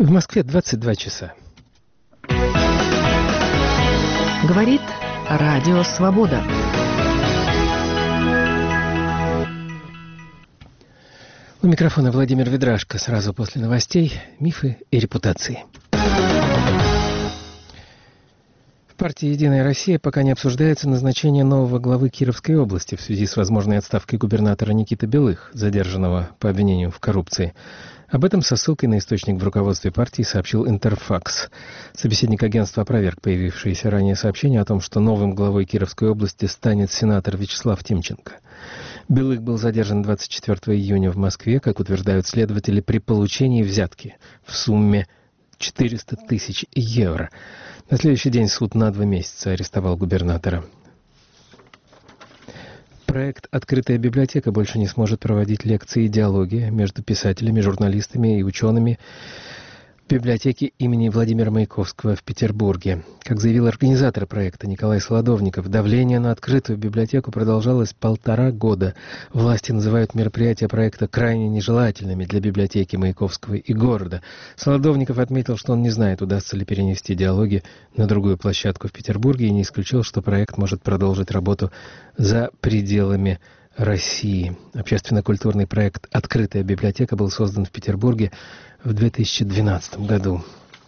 В Москве 22 часа. Говорит Радио Свобода. У микрофона Владимир Ведрашко. Сразу после новостей «Мифы и репутации». В партии «Единая Россия» пока не обсуждается назначение нового главы Кировской области в связи с возможной отставкой губернатора Никиты Белых, задержанного по обвинению в коррупции. Об этом со ссылкой на источник в руководстве партии сообщил Интерфакс. Собеседник агентства опроверг появившееся ранее сообщение о том, что новым главой Кировской области станет сенатор Вячеслав Тимченко. Белых был задержан 24 июня в Москве, как утверждают следователи, при получении взятки в сумме 400 тысяч евро. На следующий день суд на 2 месяца арестовал губернатора. Проект «Открытая библиотека» больше не сможет проводить лекции и диалоги между писателями, журналистами и учеными в библиотеке имени Владимира Маяковского в Петербурге. Как заявил организатор проекта Николай Солодовников, давление на открытую библиотеку продолжалось 1,5 года. Власти называют мероприятия проекта крайне нежелательными для библиотеки Маяковского и города. Солодовников отметил, что он не знает, удастся ли перенести диалоги на другую площадку в Петербурге, и не исключил, что проект может продолжить работу за пределами России. Общественно-культурный проект «Открытая библиотека» был создан в Петербурге в 2012 году.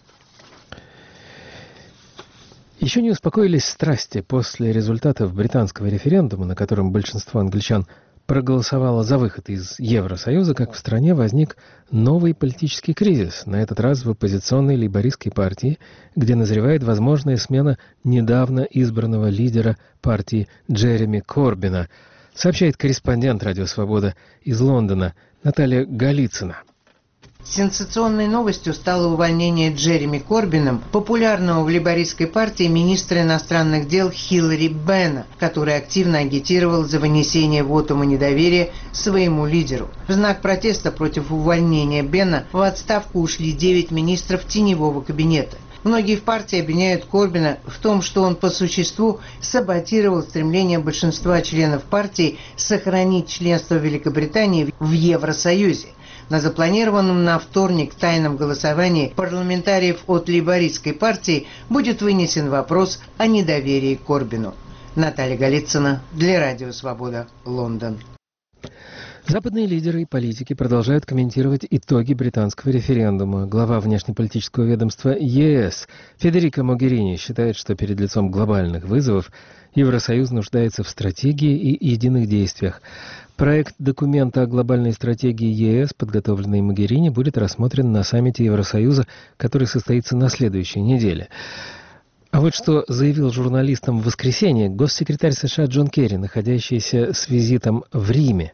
Еще не успокоились страсти после результатов британского референдума, на котором большинство англичан проголосовало за выход из Евросоюза, как в стране возник новый политический кризис, на этот раз в оппозиционной лейбористской партии, где назревает возможная смена недавно избранного лидера партии Джереми Корбина, сообщает корреспондент «Радио Свобода» из Лондона Наталья Голицына. Сенсационной новостью стало увольнение Джереми Корбином, популярного в лейбористской партии министра иностранных дел Хиллари Бенна, который активно агитировал за вынесение вотума недоверия своему лидеру. В знак протеста против увольнения Бенна в отставку ушли 9 министров теневого кабинета. Многие в партии обвиняют Корбина в том, что он по существу саботировал стремление большинства членов партии сохранить членство Великобритании в Евросоюзе. На запланированном на вторник тайном голосовании парламентариев от лейбористской партии будет вынесен вопрос о недоверии к Корбину. Наталья Голицына для Радио Свобода, Лондон. Западные лидеры и политики продолжают комментировать итоги британского референдума. Глава внешнеполитического ведомства ЕС Федерико Могерини считает, что перед лицом глобальных вызовов Евросоюз нуждается в стратегии и единых действиях. Проект документа о глобальной стратегии ЕС, подготовленный Могерини, будет рассмотрен на саммите Евросоюза, который состоится на следующей неделе. А вот что заявил журналистам в воскресенье госсекретарь США Джон Керри, находящийся с визитом в Риме.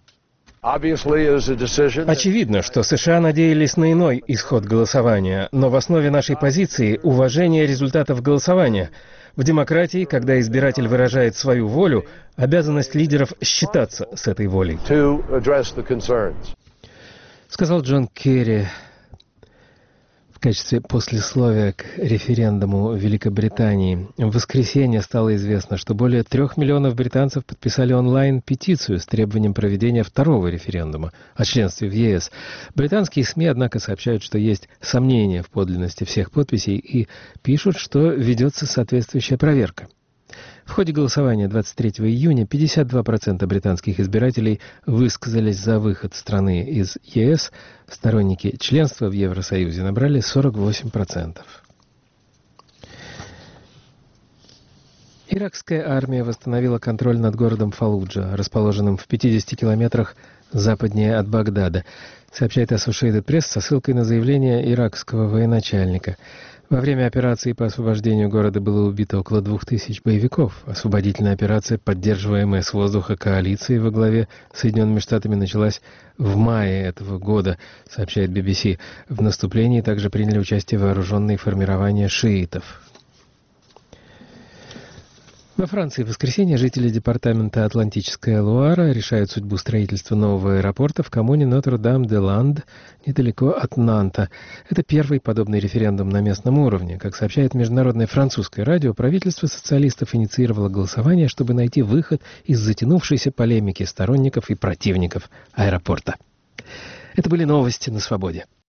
Очевидно, что США надеялись на иной исход голосования, но в основе нашей позиции уважение результатов голосования. В демократии, когда избиратель выражает свою волю, обязанность лидеров считаться с этой волей, сказал Джон Керри в качестве послесловия к референдуму в Великобритании. В воскресенье стало известно, что более 3 миллионов британцев подписали онлайн-петицию с требованием проведения второго референдума о членстве в ЕС. Британские СМИ, однако, сообщают, что есть сомнения в подлинности всех подписей и пишут, что ведется соответствующая проверка. В ходе голосования 23 июня 52% британских избирателей высказались за выход страны из ЕС. Сторонники членства в Евросоюзе набрали 48%. Иракская армия восстановила контроль над городом Фаллуджа, расположенным в 50 километрах западнее от Багдада, сообщает Associated Press со ссылкой на заявление иракского военачальника. Во время операции по освобождению города было убито около 2000 боевиков. Освободительная операция, поддерживаемая с воздуха коалицией во главе с Соединенными Штатами, началась в мае этого года, сообщает BBC. В наступлении также приняли участие вооруженные формирования шиитов. Во Франции в воскресенье жители департамента Атлантическая Луара решают судьбу строительства нового аэропорта в коммуне Нотр-Дам-де-Ланд, недалеко от Нанта. Это первый подобный референдум на местном уровне. Как сообщает международное французское радио, правительство социалистов инициировало голосование, чтобы найти выход из затянувшейся полемики сторонников и противников аэропорта. Это были новости на Свободе.